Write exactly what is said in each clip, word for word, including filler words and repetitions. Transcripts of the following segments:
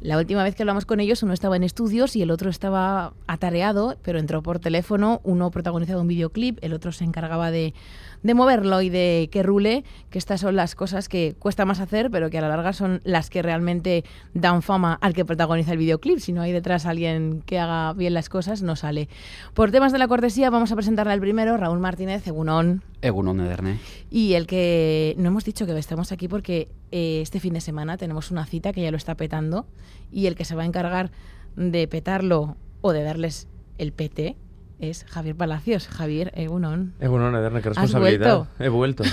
La última vez que hablamos con ellos, uno estaba en estudios y el otro estaba atareado, pero entró por teléfono. Uno protagonizaba un videoclip, el otro se encargaba de, de moverlo y de que rule, que estas son las cosas que cuesta más hacer, pero que a la larga son las que realmente dan fama al que protagoniza el videoclip. Si no hay detrás alguien que haga bien las cosas, no sale. Por temas de la cortesía, vamos a presentarle al primero, Raúl Martínez, Egunon. Egunon, Ederne. Y el que no hemos dicho que estamos aquí porque eh, este fin de semana tenemos una cita que ya lo está petando, y el que se va a encargar de petarlo o de darles el pete es Javier Palacios. Javier, Egunon. Egunon, Ederne, qué responsabilidad. ¿Has vuelto? He vuelto.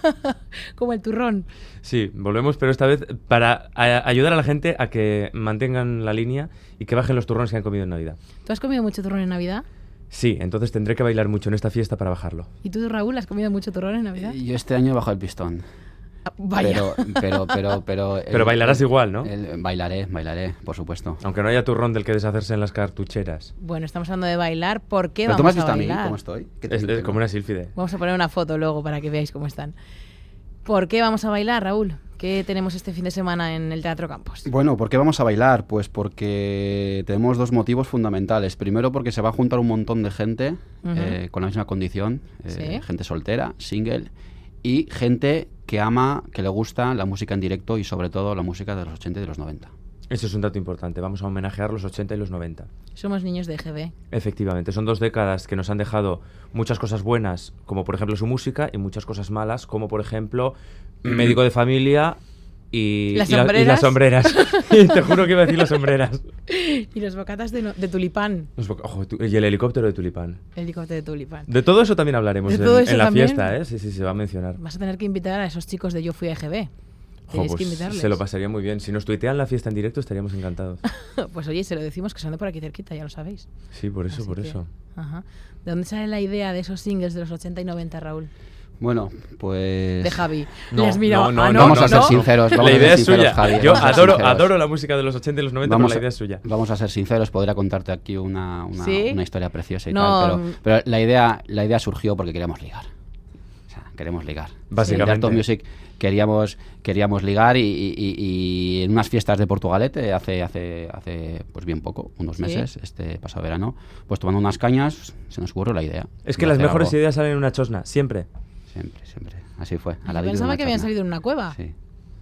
Como el turrón. Sí, volvemos, pero esta vez para a- ayudar a la gente a que mantengan la línea y que bajen los turrones que han comido en Navidad. ¿Tú has comido mucho turrón en Navidad? Sí, entonces tendré que bailar mucho en esta fiesta para bajarlo. ¿Y tú, Raúl, has comido mucho turrón en Navidad? Yo este año he bajado el pistón. Ah, vaya. Pero, pero, pero, pero... el- Pero bailarás el- igual, ¿no? el- bailaré, bailaré, por supuesto. Aunque no haya turrón del que deshacerse en las cartucheras. Bueno, estamos hablando de bailar. ¿Por qué ¿Pero tú vamos me has a visto a mí bailar? cómo estoy? ¿Qué te Es, es pinto? como una sílfide. Vamos a poner una foto luego para que veáis cómo están. ¿Por qué vamos a bailar, Raúl? ¿Qué tenemos este fin de semana en el Teatro Campos? Bueno, ¿por qué vamos a bailar? Pues porque tenemos dos motivos fundamentales. Primero, porque se va a juntar un montón de gente Ujú. eh, con la misma condición, eh, Sí. gente soltera, single, y gente que ama, que le gusta la música en directo y sobre todo la música de los ochenta y de los noventa. Eso es un dato importante. Vamos a homenajear los ochenta y los noventa. Somos niños de E G B. Efectivamente, son dos décadas que nos han dejado muchas cosas buenas, como por ejemplo su música, y muchas cosas malas, como por ejemplo Médico de Familia y Las y la- y sombreras. las sombreras. Y te juro que iba a decir las sombreras. Y los bocatas de, no- de tulipán. Los boca- Ojo, tu- y el helicóptero de tulipán. El helicóptero de tulipán. De todo eso también hablaremos ¿De en, todo eso en la también? fiesta, ¿eh? Sí, sí, se va a mencionar. Vas a tener que invitar a esos chicos de Yo Fui a E G B. Ojo, Tenéis que pues invitarles. se lo pasaría muy bien. Si nos tuitean la fiesta en directo estaríamos encantados. Pues oye, se lo decimos que son de por aquí cerquita, ya lo sabéis. Sí, por eso, Así por que, eso. Ajá. ¿De dónde sale la idea de esos singles de los ochenta y noventa, Raúl? Bueno, pues... De Javi. No, Le has mirado. no, no, Ah, no, vamos no, a ser no. sinceros. Vamos La a ser idea es sinceros, suya. Javi, Yo vamos a ser adoro, sinceros. adoro la música de los ochenta y los noventa, Vamos pero la a- idea es suya. Vamos a ser sinceros, podría contarte aquí una, una, ¿Sí? una historia preciosa y No, tal, mm. pero, pero la, idea, la idea surgió porque queríamos ligar. O sea, queremos ligar. Básicamente. En Art of Music queríamos, queríamos ligar y, y- y- y en unas fiestas de Portugalete hace, hace, hace pues bien poco, unos ¿Sí? meses, este pasado verano, pues tomando unas cañas se nos ocurrió la idea. Es que de las hacer mejores algo. ideas salen en una chosna, siempre. Siempre, siempre. Así fue. Yo a la vida de pensaba una que habían chosna. salido en una cueva. Sí.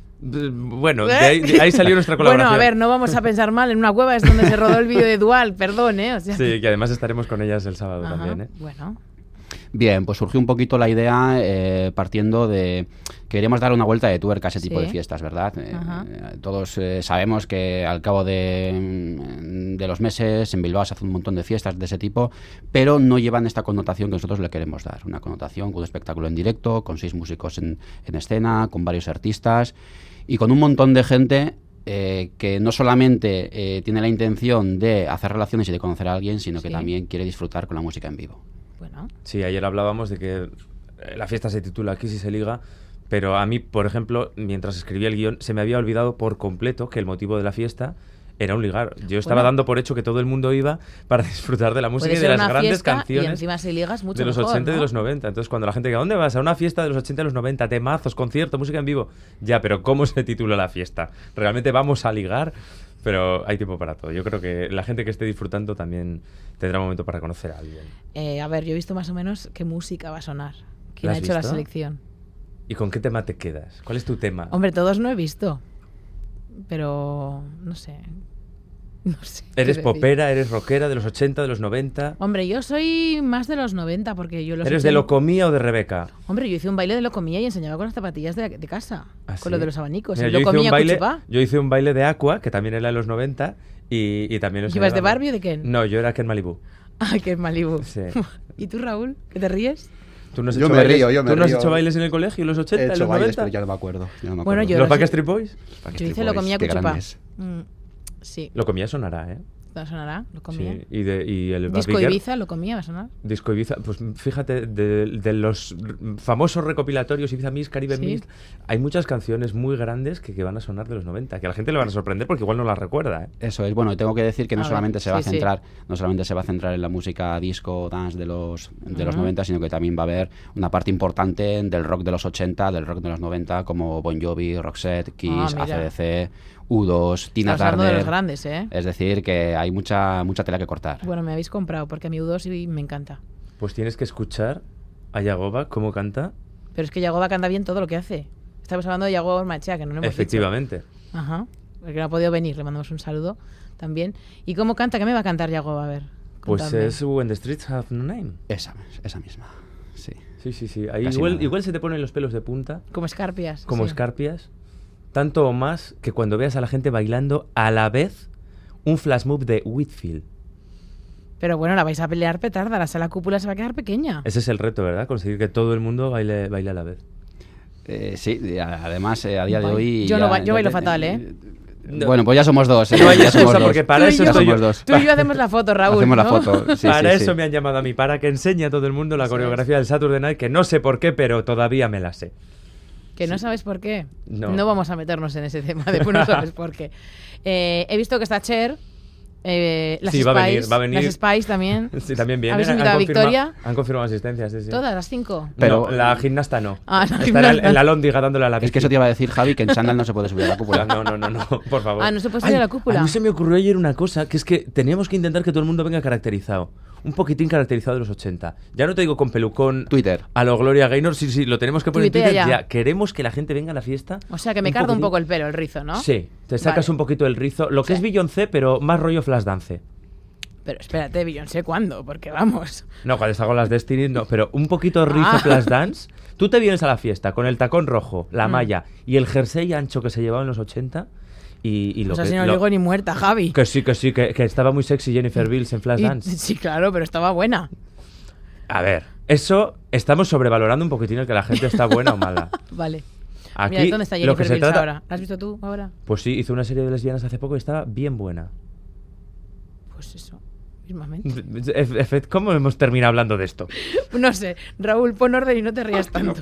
D- Bueno, de ahí, de ahí salió nuestra colaboración. Bueno, a ver, no vamos a pensar mal. En una cueva es donde se rodó el vídeo de Dual, perdón, ¿eh? O sea, Sí, que además estaremos con ellas el sábado ajá, también, ¿eh? Bueno, Bien, pues surgió un poquito la idea eh, partiendo de que queríamos dar una vuelta de tuerca a ese tipo Sí. de fiestas, ¿verdad? Eh, Ajá. eh, todos eh, sabemos que al cabo de, mm, de los meses en Bilbao se hacen un montón de fiestas de ese tipo, pero no llevan esta connotación que nosotros le queremos dar. Una connotación con un espectáculo en directo, con seis músicos en, en escena, con varios artistas y con un montón de gente eh, que no solamente eh, tiene la intención de hacer relaciones y de conocer a alguien, sino que Sí. también quiere disfrutar con la música en vivo. bueno. Sí, ayer hablábamos de que eh, la fiesta se titula Aquí sí se liga, pero a mí, por ejemplo, mientras escribía el guión, se me había olvidado por completo que el motivo de la fiesta era un ligar. Yo estaba Bueno. dando por hecho que todo el mundo iba para disfrutar de la música Puede y de ser las una grandes fiesta canciones y encima si ligas mucho de los mejor, ochenta y de ¿no? los noventa. Entonces, cuando la gente diga, ¿dónde vas? A una fiesta de los ochenta y los noventa, temazos, concierto, música en vivo. Ya, pero ¿cómo se titula la fiesta? ¿Realmente vamos a ligar? Pero hay tiempo para todo. Yo creo que la gente que esté disfrutando también tendrá un momento para conocer a alguien. Eh, a ver, yo he visto más o menos qué música va a sonar. ¿Quién ¿La ha has hecho la visto? selección? ¿Y con qué tema te quedas? ¿Cuál es tu tema? Hombre, todos no he visto. Pero no sé. No sé. qué ¿Eres decir. popera? ¿Eres rockera de los ochenta, de los noventa? Hombre, yo soy más de los noventa porque yo los ¿Eres de ochenta Locomía o de Rebeca? Hombre, yo hice un baile de Locomía y enseñaba con las zapatillas de, de casa. ¿Ah, con lo sí? de los abanicos. Mira, el yo, hice Locomía un baile, Cuchipá. yo hice un baile de Aqua, que también era de los noventa, y, y también... lo ¿Ibas de enseñaba. Barbie o de Ken? No, yo era Ken Malibu. Ay, qué Malibu. Sí. ¿Y tú, Raúl? ¿Que te ríes? ¿Tú no has Yo hecho me bailes, río, yo me ¿tú no has río. hecho bailes en el colegio en los ochenta, He en hecho los bailes, noventa? pero ya no me acuerdo. ya no me Bueno, acuerdo. yo ¿Los no sé- Backstreet Boys? Yo hice Locomía Qué Cuchipá. grandes. Mm, sí. Locomía sonará, ¿eh? ¿Va a sonar? ¿Locomía? Sí. Y, de, y el Disco Baby Girl- Ibiza, ¿Locomía va a sonar? Disco Ibiza, pues fíjate, de, de los r- famosos recopilatorios Ibiza Mix, Caribe Sí. Mix, hay muchas canciones muy grandes que, que van a sonar de los noventa, que a la gente le van a sorprender porque igual no las recuerda, ¿eh? Eso es, bueno, tengo que decir que no A ver, solamente se va sí, a sí. centrar, no solamente se va a centrar en la música disco, dance de los de los Ujú. noventa, sino que también va a haber una parte importante del rock de los ochenta, del rock de los noventa, como Bon Jovi, Roxette, Kiss, Ah, mira. A C D C, U dos, Tina Estamos hablando de Turner. los grandes, ¿eh? Es decir, que hay mucha mucha tela que cortar. Bueno, me habéis comprado porque a mi U dos sí me encanta. Pues tienes que escuchar a Yagoba cómo canta. Pero es que Yagoba canta bien todo lo que hace. Estamos hablando de Yagoba Ormachea, que no lo hemos Efectivamente. dicho. Ajá. Porque no ha podido venir, le mandamos un saludo también. ¿Y cómo canta? ¿Qué me va a cantar Yagoba? A ver. Pues contadme. es When the Streets Have No Name. Esa, esa misma. Sí. Sí, sí, sí. Ahí Casi igual, nada. igual se te ponen los pelos de punta, Como escarpias. como sí. escarpias. Tanto o más que cuando veas a la gente bailando a la vez un flash mob de Whitfield. Pero bueno, la vais a pelear petarda, la sala cúpula se va a quedar pequeña. Ese es el reto, ¿verdad? Conseguir que todo el mundo baile, baile a la vez. Eh, sí, y a- además eh, a día de Bail- hoy... Yo ya- no ba- yo bailo ya- fatal, ¿eh? Bueno, pues ya somos dos. ¿eh? No hay Ya somos excusa, dos. porque para Tú y eso yo- estoy yo. somos dos. Tú y yo hacemos la foto, Raúl. Hacemos la ¿no? foto. Sí, para sí, eso sí. me han llamado a mí, para que enseñe a todo el mundo la Eso coreografía del Saturday Night, que no sé por qué, pero todavía me la sé. Que no sabes por qué. No. vamos a meternos en ese tema, después no sabes por qué. Eh, he visto que está Cher, eh, las Sí, Spice, va a venir, va a venir. las Spice también. Sí, también viene. ¿Habéis Han invitado a confirma- Victoria? Han confirmado asistencia, sí, sí. Todas, las cinco. Pero- No, la gimnasta no. Ah, la Estará gimnasta. en la lóndiga dándole a la Es que eso te iba a decir, Javi, que en chándal no se puede subir a la cúpula. No, no, no, no, por favor. Ah, ¿no se puede subir a la cúpula? A mí se me ocurrió ayer una cosa, que es que teníamos que intentar que todo el mundo venga caracterizado. Un poquitín caracterizado de los ochenta. Ya no te digo con pelucón Twitter. a lo Gloria Gaynor, sí, sí, lo tenemos que poner en Tuitea Twitter. ya. Ya. Queremos que la gente venga a la fiesta. O sea, que me carga un poquitín. poco el pelo, el rizo, ¿no? Sí, te sacas Vale. un poquito el rizo. Lo que Sí. es Beyoncé, pero más rollo Flashdance. Pero espérate, Beyoncé, ¿cuándo? Porque vamos. No, cuando está con las Destiny, no, pero un poquito rizo Ah. Flashdance. Tú te vienes a la fiesta con el tacón rojo, la Mm. malla y el jersey ancho que se llevaba en los ochenta. Y, y lo O sea, que, si no lo- digo ni muerta, Javi. que sí, que sí, que, que estaba muy sexy Jennifer Bills en Y- Flashdance. sí, claro, pero estaba buena. A ver, eso estamos sobrevalorando un poquitín el que la gente está buena o mala. Vale. Aquí, Mira, ¿dónde está lo que Jennifer se Bills trata- ahora? ¿La has visto tú ahora? Pues sí, hizo una serie de lesbianas hace poco y estaba bien buena. Pues eso, mismamente. Efe- Efe, ¿Cómo hemos terminado hablando de esto? No sé, Raúl, pon orden y no te rías tanto.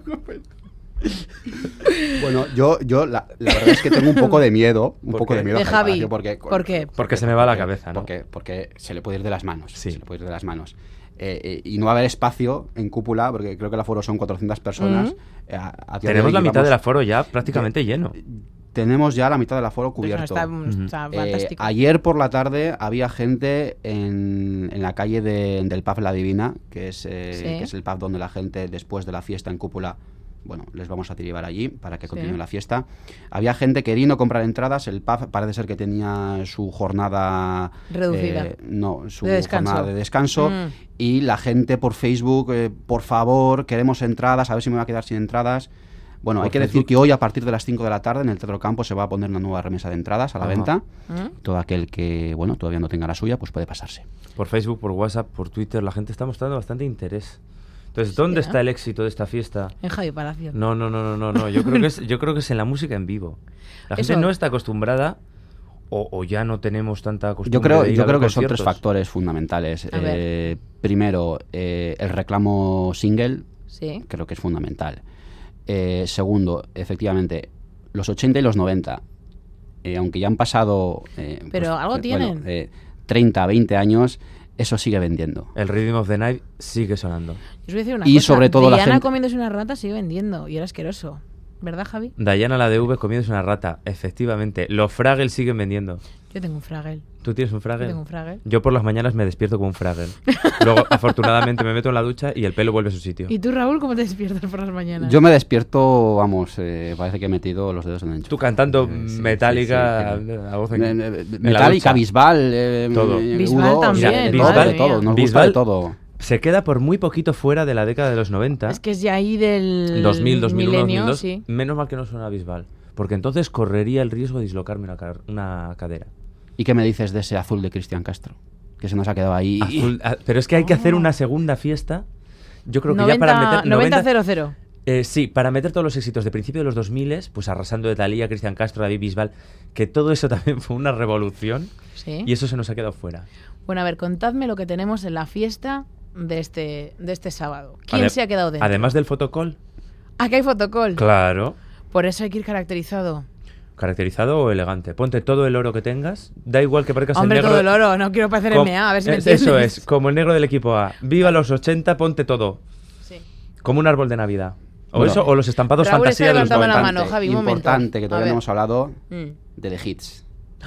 Bueno, yo, yo la, la verdad es que tengo un poco de miedo. Un ¿Por poco qué? de miedo De a Javi. Palacio porque, ¿Por qué? Porque se me va la cabeza, ¿no? Porque, porque se le puede ir de las manos. Sí. Se le puede ir de las manos. Eh, eh, y no va a haber espacio en cúpula, porque creo que el aforo son cuatrocientas personas. Ujú. Eh, a- a día de Tenemos hoy la mitad llevamos- del aforo ya prácticamente lleno. Tenemos ya la mitad del aforo Pues no, cubierto. está, Ujú. está Eh, fantástico. ayer por la tarde había gente en, en la calle de- del pub La Divina, que es, eh, Sí. que es el pub donde la gente después de la fiesta en cúpula, bueno, les vamos a derivar allí para que Sí. continúe la fiesta. Había gente queriendo comprar entradas, el pub parece ser que tenía su jornada Reducida. eh, no, su De descanso. jornada de descanso Mm. y la gente por Facebook, eh, por favor, queremos entradas, a ver si me voy a quedar sin entradas. Bueno, Por hay que decir Facebook. que hoy a partir de las cinco de la tarde en el Teatro Campo se va a poner una nueva remesa de entradas a la Ajá. venta. ¿Mm? Todo aquel que, bueno, todavía no tenga la suya, pues puede pasarse. Por Facebook, por WhatsApp, por Twitter, la gente está mostrando bastante interés. Entonces, ¿dónde ¿eh? está el éxito de esta fiesta? En Javi Palacio. No, no, no, no, no, no. Yo creo que es, yo creo que es en la música en vivo. La gente Eso. no está acostumbrada o, o ya no tenemos tanta costumbre. Yo creo, de ir yo a creo ver que son tres conciertos. factores fundamentales. A ver. Eh, primero, eh, el reclamo single, Sí. creo que es fundamental. Eh, segundo, efectivamente, los ochenta y los noventa, eh, aunque ya han pasado eh, Pero algo eh, tienen. bueno, eh, treinta, veinte años, eso sigue vendiendo. El Rhythm of the Night sigue sonando. Yo os voy a decir una Y cosa. sobre todo la Diana gente- comiéndose una rata sigue vendiendo y era asqueroso. ¿Verdad, Javi? Diana la de V comiéndose una rata. Efectivamente. Los Fraggles siguen vendiendo. Yo tengo un Fraggle. ¿Tú tienes un Fraggle? Yo tengo un Fraggle. Yo por las mañanas me despierto con un Fraggle. Luego, afortunadamente, me meto en la ducha y el pelo vuelve a su sitio. ¿Y tú, Raúl, cómo te despiertas por las mañanas? Yo me despierto, vamos, eh, parece que he metido los dedos en el enchufe. Tú cantando Eh, sí, Metallica sí, sí, sí. a voz en, Eh, en eh, la Metallica, ducha. Bisbal, eh, Todo. eh, Bisbal U dos, también, de madre todo, de mía. todo, nos gusta Bisbal- de todo. Se queda por muy poquito fuera de la década de los noventa. Es que es ya ahí del dos mil, dos mil uno, milenio, dos mil dos. sí. Menos mal que no suena Bisbal. Porque entonces correría el riesgo de dislocarme una, car- una cadera. ¿Y qué me dices de ese azul de Cristian Castro? Que se nos ha quedado ahí. Azul- ah, pero es que hay que hacer una segunda fiesta. Yo creo que noventa, ya para meter... noventa cero cero. Eh, sí, para meter todos los éxitos de principio de los dos mil, pues arrasando de Thalía, Cristian Castro, David Bisbal, que todo eso también fue una revolución Sí. y eso se nos ha quedado fuera. Bueno, a ver, contadme lo que tenemos en la fiesta de este, de este sábado. ¿Quién Ade- se ha quedado dentro? Además del fotocall, Aquí hay fotocall. claro, Por eso hay que ir caracterizado. caracterizado o elegante. Ponte todo el oro que tengas, da igual que parezcas Hombre, el negro... todo el oro, no quiero parecer com- M A, a ver si me es- entiendes. Eso es, como el negro del equipo A. Viva los ochenta, ponte todo. Sí. Como un árbol de Navidad. O eso, o los estampados Raúl fantasía está de los levantando la noventa. mano, Javi, un momento. Importante, que A todavía ver. no hemos hablado Mm, de The Hits.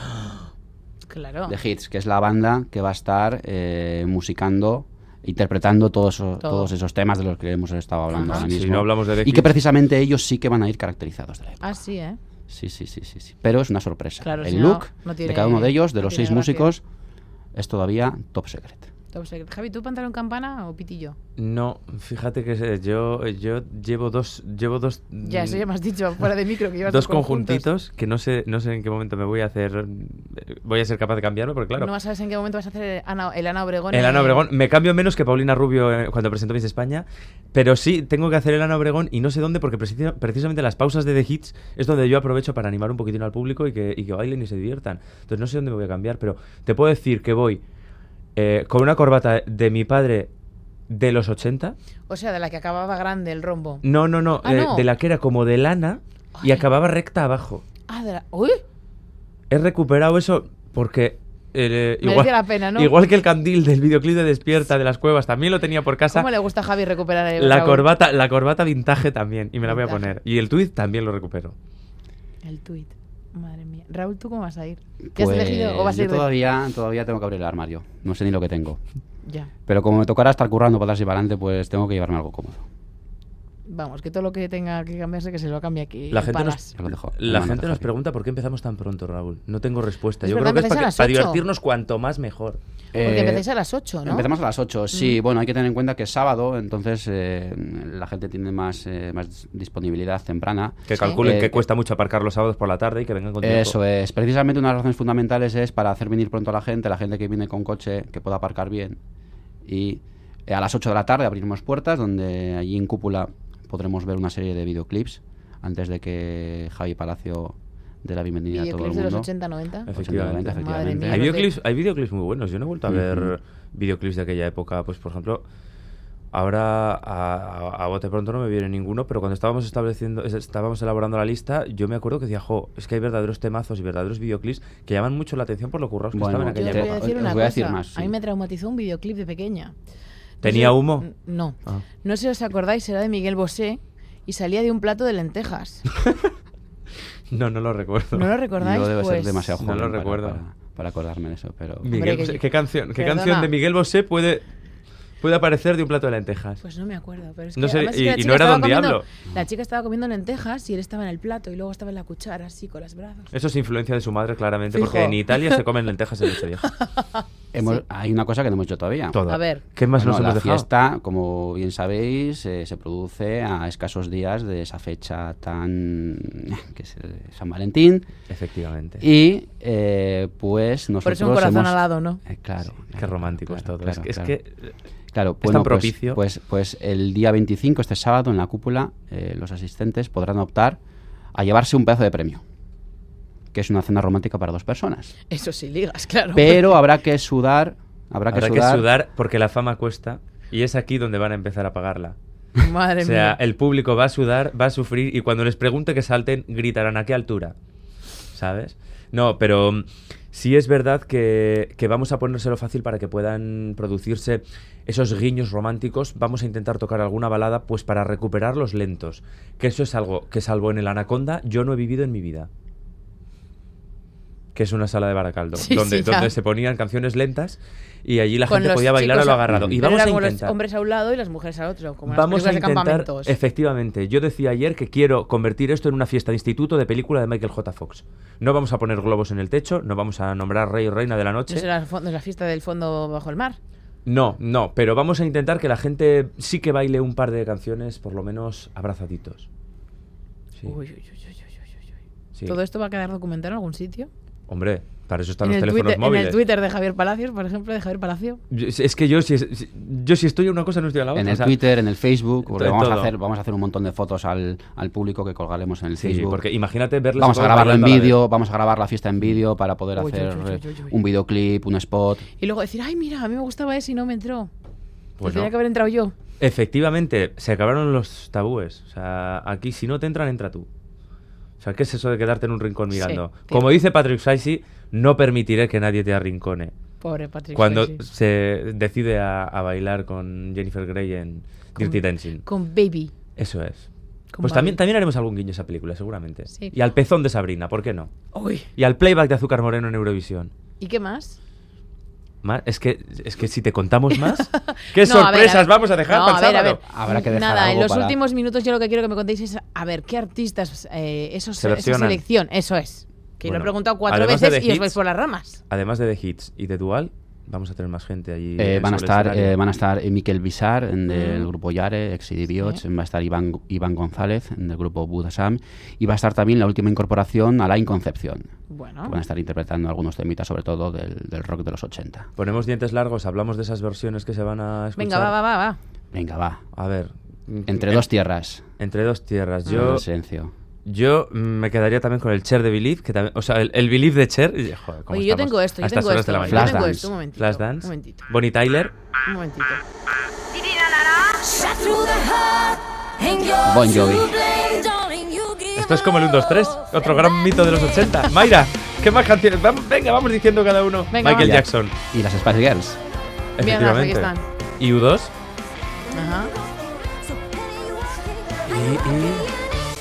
claro. The Hits, que es la banda que va a estar eh, musicando, interpretando todos, esos- Todo. todos esos temas de los que hemos estado hablando Ajá. ahora Si mismo. no hablamos de The y que Hits. precisamente ellos sí que van a ir caracterizados de la época. Ah, sí, ¿eh? Sí, sí, sí, sí, sí. Pero es una sorpresa. Claro, El si no, look no tiene- de cada uno de ellos, de no los tiene seis gracia. músicos, es todavía top secret. Top secret. Javi, ¿tú pantalón campana o pitillo? No, fíjate que se- yo, yo llevo dos, llevo dos, Ya, eso ya me has dicho fuera de micro que llevas dos conjuntos. conjuntitos que no sé, no sé en qué momento me voy a hacer, voy a ser capaz de cambiarme, porque claro, No sabes en qué momento vas a hacer el Ana, el Ana Obregón. el eh, Ana Obregón, me cambio menos que Paulina Rubio eh, cuando presentó Miss España, pero sí tengo que hacer el Ana Obregón y no sé dónde, porque precisa- precisamente las pausas de The Hits es donde yo aprovecho para animar un poquitín al público y que, y que bailen y se diviertan. Entonces no sé dónde me voy a cambiar, pero te puedo decir que voy eh, con una corbata de mi padre de los ochenta. O sea, de la que acababa grande el rombo. No, no, no, Ah, eh, no. de la que era como de lana y Ay. acababa recta abajo. Ah, de la... ¡Uy! He recuperado eso porque... eh, Merece igual, la pena, ¿no? igual que el candil del videoclip de Despierta de las Cuevas, también lo tenía por casa. ¿Cómo le gusta a Javi recuperar el La Raúl? corbata, la corbata vintage también, y me la voy a Vintage. poner. Y el tweet también lo recupero. El tuit. Madre mía. Raúl, ¿tú cómo vas a ir? ¿Qué has Pues elegido o vas a yo ir de- todavía, todavía tengo que abrir el armario. No sé ni lo que tengo. Ya. Pero como me tocará estar currando para atrás y para adelante, pues tengo que llevarme algo cómodo. Vamos, que todo lo que tenga que cambiarse, que se lo cambie aquí. La en gente, Palas. nos, Te lo dejo. la Te gente mando, nos Javi. pregunta por qué empezamos tan pronto, Raúl. No tengo respuesta. Es Yo verdad, creo que es empezáis a para, que- las para ocho. divertirnos cuanto más mejor. Porque Eh, empezáis a las ocho, ¿no? Empezamos a las ocho, sí. Bueno, hay que tener en cuenta que es sábado, entonces eh, la gente tiene más, eh, más disponibilidad temprana. Que Sí. calculen Eh, que cuesta mucho aparcar los sábados por la tarde y que vengan con tiempo. Eso es. Precisamente una de las razones fundamentales es para hacer venir pronto a la gente, la gente que viene con coche, que pueda aparcar bien. Y eh, a las ocho de la tarde abriremos puertas, donde allí en Cúpula podremos ver una serie de videoclips antes de que Javi Palacio dé la bienvenida a todo el Videoclips de los mundo. ochenta noventa. Efectivamente. Madre efectivamente. mía. Hay los de- videoclips, hay videoclips muy buenos. Yo no he vuelto a ver Ujú. videoclips de aquella época. Pues, por ejemplo, ahora a, a- a bote pronto no me viene ninguno, pero cuando estábamos estableciendo, es- estábamos elaborando la lista, yo me acuerdo que decía, jo, es que hay verdaderos temazos y verdaderos videoclips que llaman mucho la atención por lo currados que Bueno, estaban en Yo aquella os voy a época. decir Os una voy a cosa. decir más, A mí sí. me traumatizó un videoclip de pequeña. ¿Tenía sé- humo? n- No. Ah. No sé si os acordáis, era de Miguel Bosé y salía de un plato de lentejas. No, no lo recuerdo. ¿No lo recordáis? Yo debe Pues- ser demasiado No joven lo para- recuerdo. Para, para acordarme de eso, pero... Miguel Hombre, que Bosé, yo- ¿qué canción, qué Perdona. canción de Miguel Bosé puede, puede aparecer de un plato de lentejas? Pues no me acuerdo, pero es No que sé, además es y- que la y chica no era estaba Don comiendo- Diablo. La chica estaba comiendo lentejas y él estaba en el plato y luego estaba en la cuchara así con los brazos. Eso es influencia de su madre, claramente, Fijo. porque en Italia se comen lentejas en leche vieja. Hemos- Sí. Hay una cosa que no hemos hecho todavía. Todo. A ver. ¿Qué más Bueno, nos hemos la dejado? fiesta, como bien sabéis, eh, se produce a escasos días de esa fecha tan... que es eh, San Valentín. Efectivamente. Y eh, pues nosotros Por eso un corazón hemos- alado, ¿no? Eh, claro. Qué claro, romántico es claro, todo. claro, es que, claro. es que Claro, es bueno, tan pues- propicio. Pues, pues, el día veinticinco, este sábado, en la cúpula, eh, los asistentes podrán optar a llevarse un pedazo de premio, que es una cena romántica para dos personas. Eso sí, ligas, claro. Pero habrá que sudar, habrá, habrá que que sudar. sudar porque la fama cuesta y es aquí donde van a empezar a pagarla. Madre O sea, mía. el público va a sudar, va a sufrir y cuando les pregunte que salten, gritarán a qué altura. ¿Sabes? No, pero mm, sí es verdad que, que vamos a ponérselo fácil para que puedan producirse esos guiños románticos. Vamos a intentar tocar alguna balada pues para recuperar los lentos. Que eso es algo que, salvo en el Anaconda, yo no he vivido en mi vida. Que es una sala de Baracaldo, Sí, donde, sí, ya. donde se ponían canciones lentas y allí la Con gente los podía bailar a chicos lo a- agarrado. Y Pero vamos era a como intentar... los hombres a un lado y las mujeres al otro, como en Vamos las a películas de intentar, campamentos. efectivamente, yo decía ayer que quiero convertir esto en una fiesta de instituto de película de Michael J. Fox. No vamos a poner globos en el techo, no vamos a nombrar rey o reina de la ¿No noche. será el fo- no es la fiesta del fondo bajo el mar? No, no, pero vamos a intentar que la gente sí que baile un par de canciones, por lo menos abrazaditos. Sí, Uy, uy, uy, uy, uy, uy, uy. sí. ¿Todo esto va a quedar documentado en algún sitio? Hombre, para eso están En los el, teléfonos Twitter, en móviles. el Twitter de Javier Palacios, por ejemplo, de Javier Palacio. Yo- Es que yo si, si- yo si estoy a una cosa no estoy a la otra. En o el sea, Twitter, en el Facebook, porque en vamos a, todo. hacer, vamos a hacer un montón de fotos al, al público que colgaremos en el Sí, Facebook. porque imagínate verles Vamos a todos grabarlo en bailando a la vídeo, vamos a grabar la fiesta en vídeo para poder Uy, uy, hacer uy, uy, eh, uy, uy. un videoclip, un spot. Y luego decir, ay, mira, a mí me gustaba ese y no me entró. Pues Tenía no. que haber entrado yo. vez. Efectivamente, se acabaron los tabúes. O sea, aquí si no te entran, entra tú. O sea, ¿qué es eso de quedarte en un rincón Sí, mirando? tío. Como dice Patrick Swayze, no permitiré que nadie te arrincone. Pobre Patrick Cuando Swayze. se decide a, a bailar con Jennifer Grey en Con- Dirty Dancing. Con Baby. Eso es. Con Pues Babi. también, también haremos algún guiño a esa película, seguramente. Sí. Y al pezón de Sabrina, ¿por qué no? Uy. Y al playback de Azúcar Moreno en Eurovisión. ¿Y qué más? Ma- Es que, es que si te contamos más, ¿qué No, a ver, sorpresas a ver. vamos a dejar No, para el a ver, a sábado? ver. Habrá que dejar Nada, en algo los para- últimos minutos yo lo que quiero que me contéis es a ver qué artistas, eh, esos, Se esa versionan. selección, eso es. Que lo Bueno, he preguntado cuatro además de veces The y os Hits, vais por las ramas. Además de The Hits y de Dual, vamos a tener más gente allí. Eh, eh, van, a sobre el estar, escenario. eh, van a estar eh, Miquel Bizar en del Mm. grupo Yare, Exidibiots, Sí. va a estar Iván, Iván González en del grupo Budasam y va a estar también la última incorporación, Alain Concepción. Bueno. Que van a estar interpretando algunos temitas, sobre todo del, del rock de los ochenta. Ponemos dientes largos, hablamos de esas versiones que se van a escuchar. Venga, va, va, va, va. Venga, va. A ver. Entre eh, dos tierras. Entre dos tierras. en Yo, el silencio. yo mm, me quedaría también con el Cher de Believe, que también, o sea, el, el Believe de Cher. y, joder, ¿cómo Oye, yo estamos tengo esto, a yo estas tengo horas esto. de la Yo mañana? Flash tengo Dance. esto, un momentito. Flashdance. Un momentito. Bonnie Tyler. Un momentito. Bon Jovi. Esto es como el uno dos tres, otro gran mito de los ochenta. Mayra, ¿qué más canciones? Vamos, venga, vamos diciendo cada uno. Venga, Michael va. Jackson. Y las Spice Girls. Míralas, aquí Efectivamente. están. ¿Y U dos? Ajá. Y, y-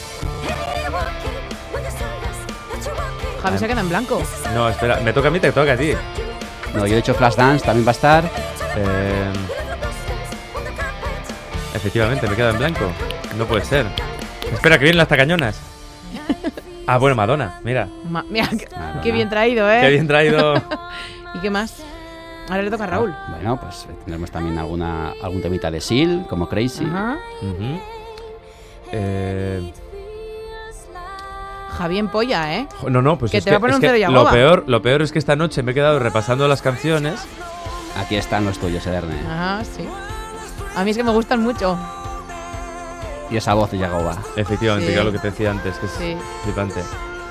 Javi se queda en blanco. No, espera, me toca a mí, te toca a ti. No, yo he dicho Flashdance, también va a estar. Eh, efectivamente, me quedo en blanco. No puede ser. Espera, que vienen las tacañonas. Ah, bueno, Madonna, mira. Ma- Mira, qué, Madonna. qué bien traído, ¿eh? Qué bien traído. ¿Y qué más? Ahora le toca a Raúl. Bueno, pues eh, tendremos también alguna, algún temita de Seal, como Crazy. Ajá. Ujú. Eh, Javi en polla, ¿eh? jo- no, no, pues Que es te que, va a poner es un que cero y lo agoba. peor, lo peor es que esta noche me he quedado repasando las canciones. Aquí están los tuyos, Ederne. Ajá, sí. A mí es que me gustan mucho. Y esa voz de Yagoba. Efectivamente, Sí. que era lo que te decía antes, que es Sí. flipante.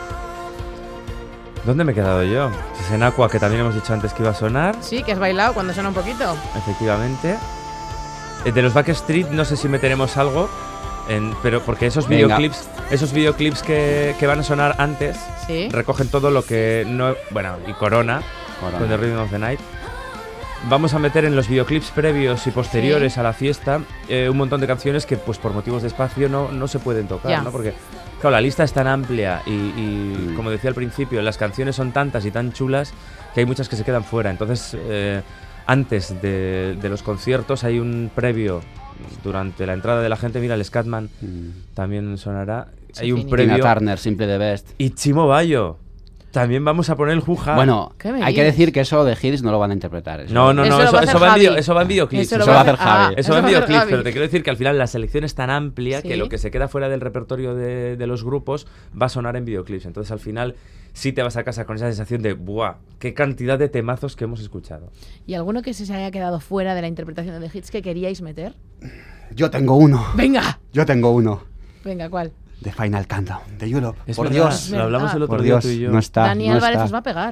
¿Dónde me he quedado yo? Pues en Aqua, que también hemos dicho antes que iba a sonar. Sí, que has bailado cuando suena un poquito. Efectivamente. Eh, De los Backstreet no sé si meteremos algo, en- pero porque esos Venga. videoclips, esos videoclips que, que van a sonar antes Sí. recogen todo lo que no, bueno, y Corona, Corona. con The Rhythm of the Night. Vamos a meter en los videoclips previos y posteriores Sí. a la fiesta eh, un montón de canciones que pues por motivos de espacio no, no se pueden tocar, Ya. ¿no? Porque claro, la lista es tan amplia y, y, Mm. como decía al principio, las canciones son tantas y tan chulas que hay muchas que se quedan fuera. Entonces, eh, antes de, de los conciertos hay un previo durante la entrada de la gente. Mira, el Scatman Mm. también sonará. Sí, hay un finito. Tina previo. Turner, Simple the Best. Y Chimo Bayo. También vamos a poner el Juja. Bueno, ¿Qué me hay que dices? decir que eso de Hits no lo van a interpretar. Eso- No, no, Eso no, lo eso, va a eso hacer va en Javi. video- eso va en videoclips. Eso lo Eso va va a hacer Javi. Eso va en a hacer videoclips, Javi. pero te quiero decir que al final la selección es tan amplia que Sí. lo que se queda fuera del repertorio de, de los grupos va a sonar en videoclips. Entonces al final sí te vas a casa con esa sensación de ¡buah! ¡Qué cantidad de temazos que hemos escuchado! ¿Y alguno que se haya quedado fuera de la interpretación de hits que queríais meter? Yo tengo uno. ¡Venga! Yo tengo uno. Venga, ¿cuál? The Final Countdown de Europe. Es Por verdad, Dios. lo hablamos el otro Por día Dios, tú y yo. no está. Dani no Álvarez está. os va a pegar.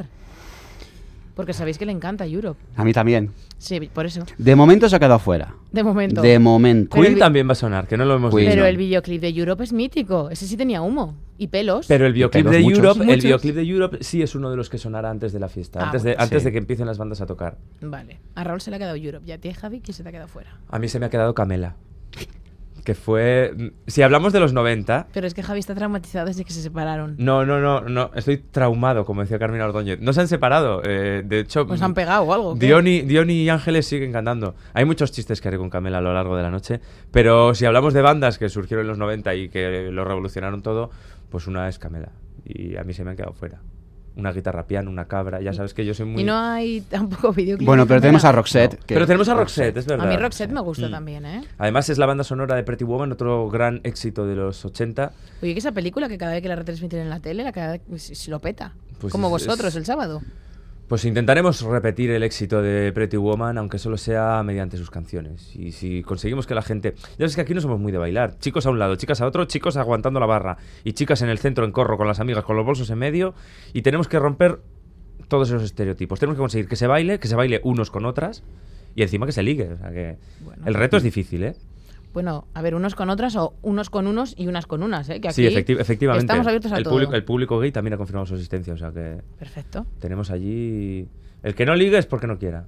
Porque sabéis que le encanta Europe. A mí también. Sí, por eso. De momento se ha quedado fuera. De momento. De momento. Pero Queen el vi- también va a sonar, que no lo hemos Queen. dicho. Pero el videoclip de Europe es mítico. Ese sí tenía humo. Y pelos. Pero el videoclip pelos de muchos. Europe, el Muchos. videoclip de Europe sí es uno de los que sonará antes de la fiesta, Ah, antes, de, bueno. antes Sí. de que empiecen las bandas a tocar. Vale. A Raúl se le ha quedado Europe. ¿Y a ti, Javi, quién se te ha quedado fuera? A mí se me ha quedado Camela, que fue... Si hablamos de los noventa... Pero es que Javi está traumatizado desde que se separaron. No, no, no, no, estoy traumado, como decía Carmina Ordóñez. No se han separado, eh, de hecho... ¿Os han pegado o algo? ¿qué? Diony, Diony y Ángeles siguen cantando. Hay muchos chistes que haré con Camela a lo largo de la noche, pero si hablamos de bandas que surgieron en los noventa y que lo revolucionaron todo, pues una es Camela. Y a mí se me han quedado fuera. Una guitarra piano, una cabra, ya sabes que yo soy muy... Y no hay tampoco videoclip. Bueno, de pero tenemos a Camela. Roxette. No. que- Pero tenemos a Roxette, es verdad. A mí Roxette me gusta Mm. también, ¿eh? Además es la banda sonora de Pretty Woman, otro gran éxito de los ochenta. Oye, que esa película que cada vez que la retransmiten en la tele, la cada si, si lo peta. Pues Como es- vosotros es- el sábado. Pues intentaremos repetir el éxito de Pretty Woman, aunque solo sea mediante sus canciones. Y si conseguimos que la gente... Ya ves que aquí no somos muy de bailar. Chicos a un lado, chicas a otro, chicos aguantando la barra. Y chicas en el centro, en corro, con las amigas, con los bolsos en medio. Y tenemos que romper todos esos estereotipos. Tenemos que conseguir que se baile, que se baile unos con otras. Y encima que se ligue. O sea que... Bueno. El reto es difícil, ¿eh? Bueno, a ver, unos con otras o unos con unos y unas con unas, ¿eh? Que aquí Sí, efecti- efectivamente. estamos abiertos a el todo. Público, el público gay también ha confirmado su existencia. O sea que Perfecto. tenemos allí... El que no ligue es porque no quiera.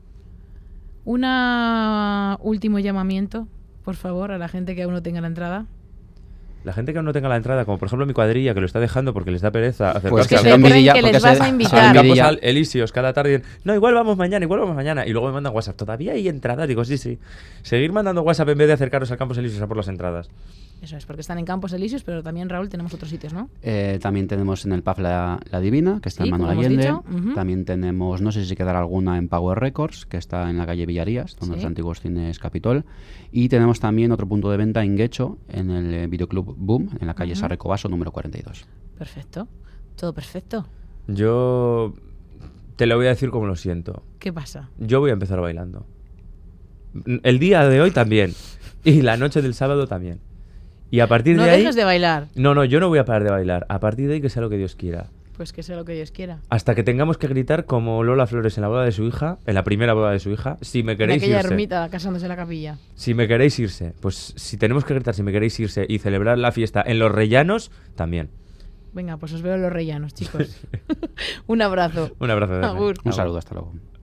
Un último llamamiento, por favor, a la gente que aún no tenga la entrada. La gente que aún no tenga la entrada, como por ejemplo mi cuadrilla, que lo está dejando porque les da pereza acercarse Pues que al se campo. envidia que porque les se- vas a se invitar. Al envidia. Campos al Elíseos cada tarde dicen, no, igual vamos mañana, igual vamos mañana. Y luego me mandan WhatsApp, todavía hay entradas. Digo, sí, sí. Seguir mandando WhatsApp en vez de acercaros al Campos Elíseos a por las entradas. Eso es, porque están en Campos Elíseos, pero también, Raúl, tenemos otros sitios, ¿no? Eh, también tenemos en el P A F la, la Divina, que está Sí, en Manuel como hemos Allende. dicho. Ujú. También tenemos, no sé si quedará alguna en Power Records, que está en la calle Villarías, donde Sí. los antiguos cines Capitol. Y tenemos también otro punto de venta en Guecho, en el eh, Videoclub Boom, en la calle Ujú. Sarrecobaso, número cuarenta y dos. Perfecto. Todo perfecto. Yo te lo voy a decir como lo siento. ¿Qué pasa? Yo voy a empezar bailando. El día de hoy también. Y la noche del sábado también. Y a partir No de ahí... dejes de bailar. No, no, yo no voy a parar de bailar. A partir de ahí que sea lo que Dios quiera. Pues que sea lo que Dios quiera. Hasta que tengamos que gritar como Lola Flores en la boda de su hija, en la primera boda de su hija, si me En queréis aquella irse. ermita casándose en la capilla. Si me queréis irse. Pues si tenemos que gritar si me queréis irse y celebrar la fiesta en Los Rellanos, también. Venga, pues os veo en los rellanos, chicos. Un abrazo. Un abrazo. Dafne. Agur. Un saludo, hasta luego.